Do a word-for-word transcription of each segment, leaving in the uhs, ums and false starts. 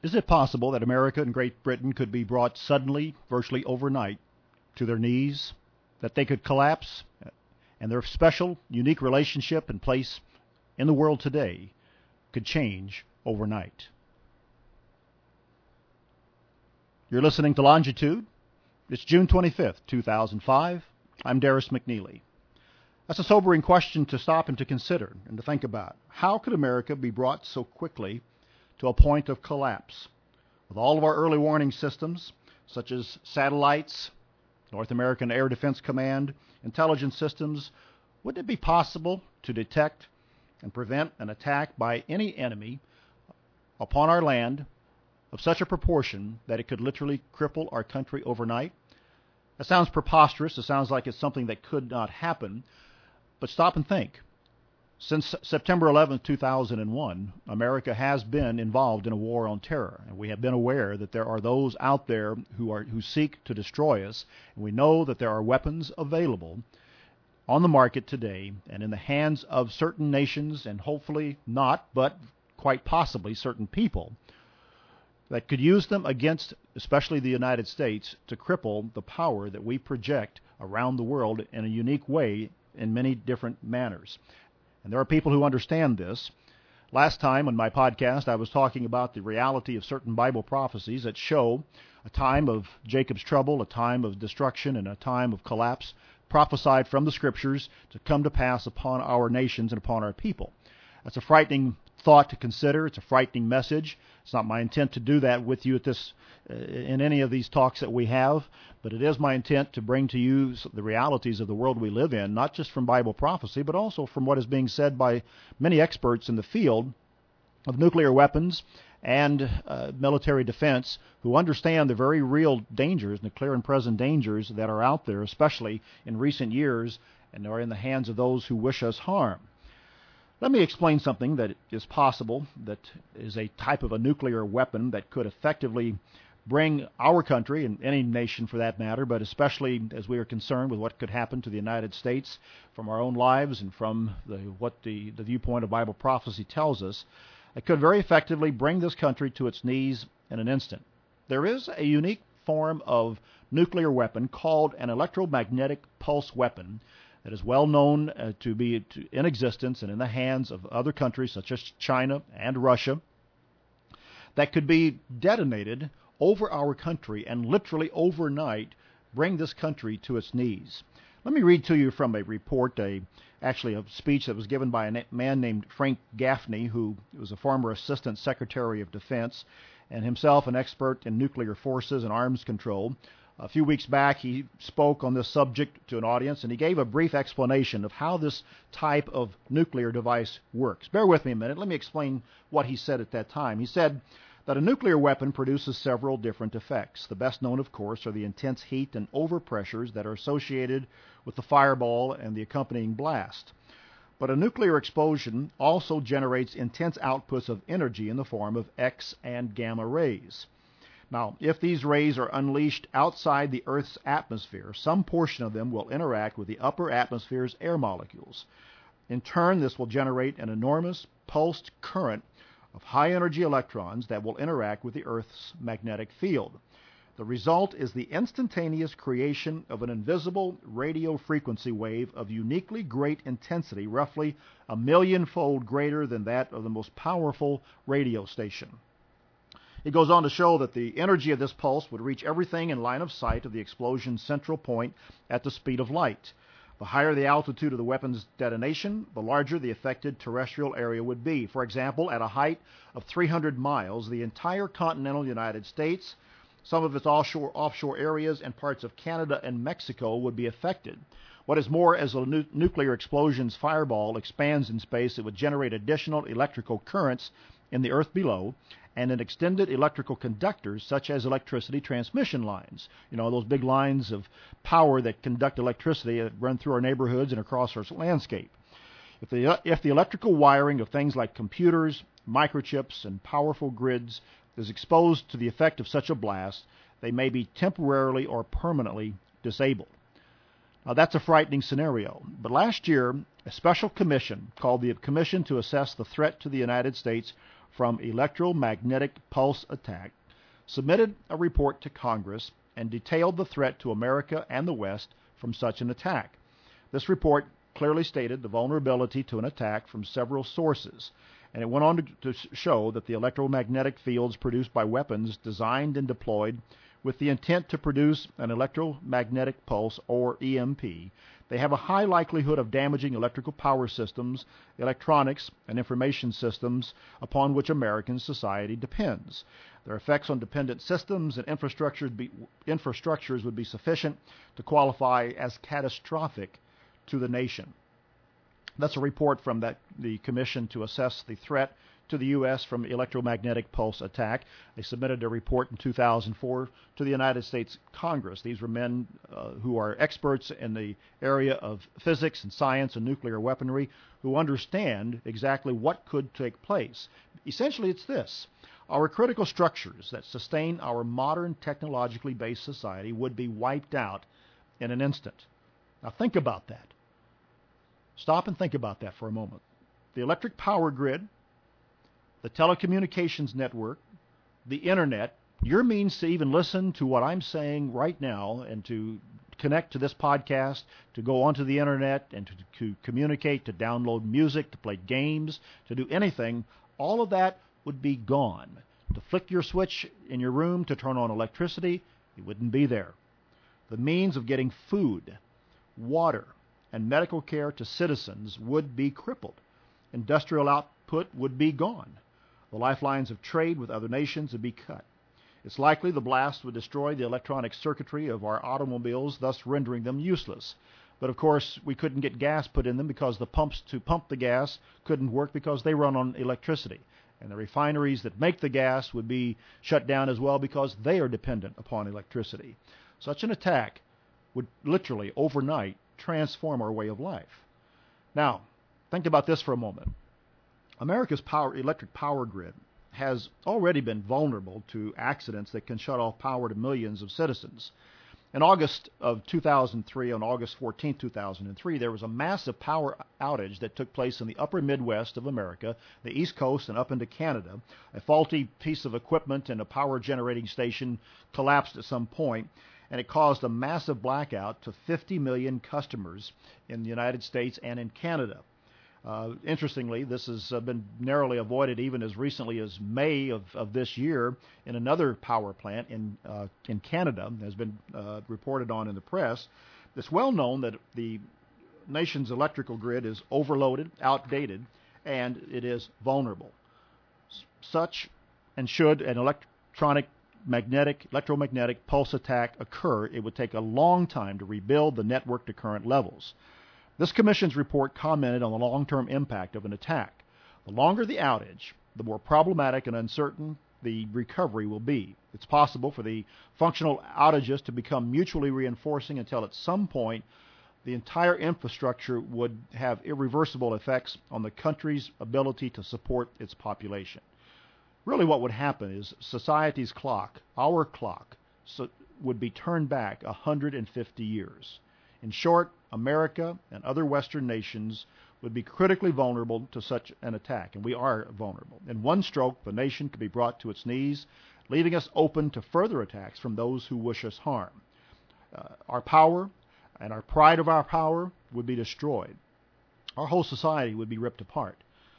Is it possible that America and Great Britain could be brought suddenly, virtually overnight, to their knees? That they could collapse and their special, unique relationship and place in the world today could change overnight? You're listening to Longitude. It's June twenty-fifth, two thousand five. I'm Darius McNeely. That's a sobering question to stop and to consider and to think about. How could America be brought so quickly to a point of collapse? With all of our early warning systems, such as satellites, North American Air Defense Command, intelligence systems, would it be possible to detect and prevent an attack by any enemy upon our land of such a proportion that it could literally cripple our country overnight? That sounds preposterous. It sounds like it's something that could not happen. But stop and think. Since September eleventh, two thousand one, America has been involved in a war on terror, and we have been aware that there are those out there who are who seek to destroy us, and we know that there are weapons available on the market today and in the hands of certain nations, and hopefully not, but quite possibly certain people, that could use them against, especially the United States, to cripple the power that we project around the world in a unique way in many different manners. And there are people who understand this. Last time on my podcast, I was talking about the reality of certain Bible prophecies that show a time of Jacob's trouble, a time of destruction, and a time of collapse prophesied from the Scriptures to come to pass upon our nations and upon our people. That's a frightening thought to consider. It's a frightening message. It's not my intent to do that with you at this, uh, in any of these talks that we have, but it is my intent to bring to you the realities of the world we live in, not just from Bible prophecy, but also from what is being said by many experts in the field of nuclear weapons and uh, military defense who understand the very real dangers, the clear and present dangers that are out there, especially in recent years, and are in the hands of those who wish us harm. Let me explain something that is possible, that is a type of a nuclear weapon that could effectively bring our country, and any nation for that matter, but especially as we are concerned with what could happen to the United States from our own lives and from the, what the, the viewpoint of Bible prophecy tells us, it could very effectively bring this country to its knees in an instant. There is a unique form of nuclear weapon called an electromagnetic pulse weapon that is well known uh, to be to, in existence and in the hands of other countries such as China and Russia, that could be detonated over our country and literally overnight bring this country to its knees. Let me read to you from a report, a actually a speech that was given by a man named Frank Gaffney, who was a former Assistant Secretary of Defense and himself an expert in nuclear forces and arms control. A few weeks back, he spoke on this subject to an audience, and he gave a brief explanation of how this type of nuclear device works. Bear with me a minute. Let me explain what he said at that time. He said that a nuclear weapon produces several different effects. The best known, of course, are the intense heat and overpressures that are associated with the fireball and the accompanying blast. But a nuclear explosion also generates intense outputs of energy in the form of X and gamma rays. Now, if these rays are unleashed outside the Earth's atmosphere, some portion of them will interact with the upper atmosphere's air molecules. In turn, this will generate an enormous pulsed current of high-energy electrons that will interact with the Earth's magnetic field. The result is the instantaneous creation of an invisible radio frequency wave of uniquely great intensity, roughly a million-fold greater than that of the most powerful radio station. He goes on to show that the energy of this pulse would reach everything in line of sight of the explosion's central point at the speed of light. The higher the altitude of the weapon's detonation, the larger the affected terrestrial area would be. For example, at a height of three hundred miles, the entire continental United States, some of its offshore, offshore areas, and parts of Canada and Mexico would be affected. What is more, as a nu- nuclear explosion's fireball expands in space, it would generate additional electrical currents in the earth below, and in extended electrical conductors such as electricity transmission lines. You know, those big lines of power that conduct electricity that run through our neighborhoods and across our landscape. If the, if the electrical wiring of things like computers, microchips, and powerful grids is exposed to the effect of such a blast, they may be temporarily or permanently disabled. Now, that's a frightening scenario. But last year, a special commission called the Commission to Assess the Threat to the United States from Electromagnetic Pulse Attack, submitted a report to Congress and detailed the threat to America and the West from such an attack. This report clearly stated the vulnerability to an attack from several sources, and it went on to, to show that the electromagnetic fields produced by weapons designed and deployed with the intent to produce an electromagnetic pulse, or E M P, they have a high likelihood of damaging electrical power systems, electronics, and information systems upon which American society depends. Their effects on dependent systems and infrastructures, be, infrastructures would be sufficient to qualify as catastrophic to the nation. That's a report from that, the Commission to Assess the Threat to the U S from Electromagnetic Pulse Attack. They submitted a report in two thousand four to the United States Congress. These were men uh, who are experts in the area of physics and science and nuclear weaponry who understand exactly what could take place. Essentially, it's this. Our critical structures that sustain our modern technologically based society would be wiped out in an instant. Now think about that. Stop and think about that for a moment. The electric power grid, the telecommunications network, the internet, your means to even listen to what I'm saying right now and to connect to this podcast, to go onto the internet and to, to communicate, to download music, to play games, to do anything, all of that would be gone. To flick your switch in your room to turn on electricity, it wouldn't be there. The means of getting food, water, and medical care to citizens would be crippled. Industrial output would be gone. The lifelines of trade with other nations would be cut. It's likely the blast would destroy the electronic circuitry of our automobiles, thus rendering them useless. But of course, we couldn't get gas put in them because the pumps to pump the gas couldn't work because they run on electricity. And the refineries that make the gas would be shut down as well because they are dependent upon electricity. Such an attack would literally overnight transform our way of life. Now, think about this for a moment. America's power, electric power grid has already been vulnerable to accidents that can shut off power to millions of citizens. In August of two thousand three, on August fourteenth, two thousand three, there was a massive power outage that took place in the upper Midwest of America, the East Coast, and up into Canada. A faulty piece of equipment in a power generating station collapsed at some point, and it caused a massive blackout to fifty million customers in the United States and in Canada. Uh, interestingly, this has uh, been narrowly avoided even as recently as May of, of this year in another power plant in uh, in Canada, has been uh, reported on in the press. It's well known that the nation's electrical grid is overloaded, outdated, and it is vulnerable. Such and should an electronic magnetic, electromagnetic pulse attack occur, it would take a long time to rebuild the network to current levels. This commission's report commented on the long-term impact of an attack. The longer the outage, the more problematic and uncertain the recovery will be. It's possible for the functional outages to become mutually reinforcing until at some point the entire infrastructure would have irreversible effects on the country's ability to support its population. Really what would happen is society's clock, our clock, so would be turned back one hundred fifty years. In short, America and other Western nations would be critically vulnerable to such an attack, and we are vulnerable. In one stroke, the nation could be brought to its knees, leaving us open to further attacks from those who wish us harm. Uh, our power and our pride of our power would be destroyed. Our whole society would be ripped apart.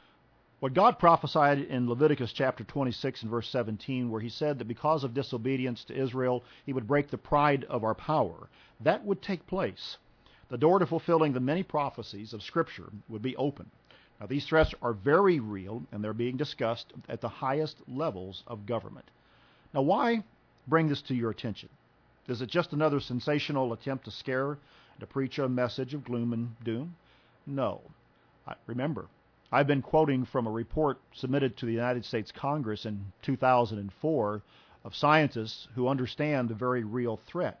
What God prophesied in Leviticus chapter twenty-six and verse seventeen, where he said that because of disobedience to Israel, he would break the pride of our power, that would take place. The door to fulfilling the many prophecies of Scripture would be open. Now, these threats are very real, and they're being discussed at the highest levels of government. Now, why bring this to your attention? Is it just another sensational attempt to scare and to preach a message of gloom and doom? No. I, remember, I've been quoting from a report submitted to the United States Congress in two thousand four of scientists who understand the very real threat.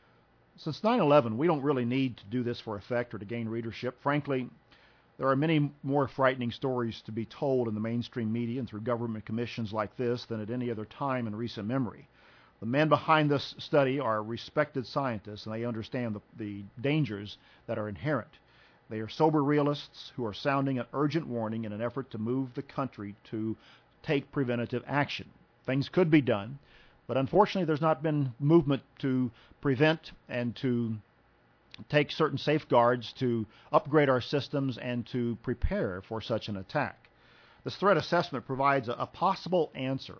Since nine eleven, we don't really need to do this for effect or to gain readership. Frankly, there are many more frightening stories to be told in the mainstream media and through government commissions like this than at any other time in recent memory. The men behind this study are respected scientists, and they understand the, the dangers that are inherent. They are sober realists who are sounding an urgent warning in an effort to move the country to take preventative action. Things could be done, but unfortunately there's not been movement to prevent and to take certain safeguards to upgrade our systems and to prepare for such an attack. This threat assessment provides a, a possible answer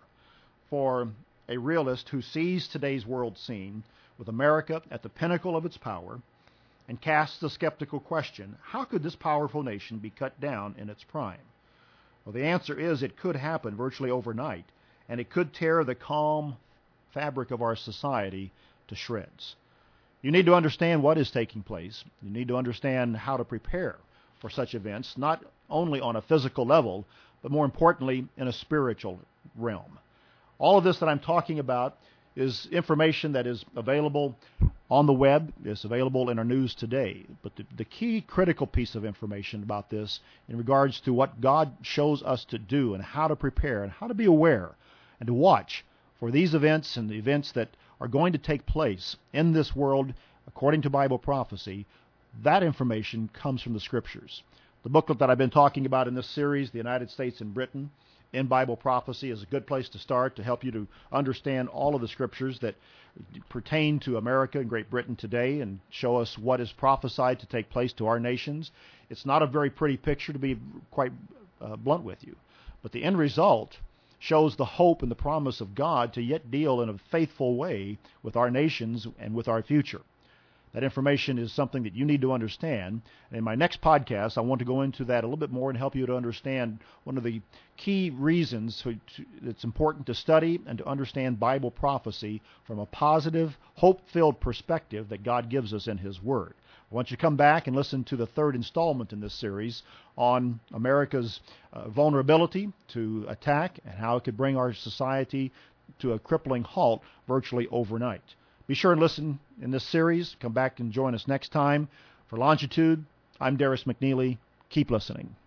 for a realist who sees today's world scene with America at the pinnacle of its power and casts the skeptical question, how could this powerful nation be cut down in its prime? Well, the answer is it could happen virtually overnight, and it could tear the calm fabric of our society to shreds. You need to understand what is taking place. You need to understand how to prepare for such events, not only on a physical level, but more importantly, in a spiritual realm. All of this that I'm talking about is information that is available on the web. It's available in our news today. But the, the key critical piece of information about this in regards to what God shows us to do and how to prepare and how to be aware and to watch for these events and the events that are going to take place in this world according to Bible prophecy, that information comes from the Scriptures. The booklet that I've been talking about in this series, The United States and Britain in Bible Prophecy, is a good place to start to help you to understand all of the Scriptures that pertain to America and Great Britain today and show us what is prophesied to take place to our nations. It's not a very pretty picture, to be quite uh, blunt with you, but the end result shows the hope and the promise of God to yet deal in a faithful way with our nations and with our future. That information is something that you need to understand. And in my next podcast, I want to go into that a little bit more and help you to understand one of the key reasons it's important to study and to understand Bible prophecy from a positive, hope-filled perspective that God gives us in His Word. I want you to come back and listen to the third installment in this series on America's uh, vulnerability to attack and how it could bring our society to a crippling halt virtually overnight. Be sure and listen in this series. Come back and join us next time. For Longitude, I'm Darris McNeely. Keep listening.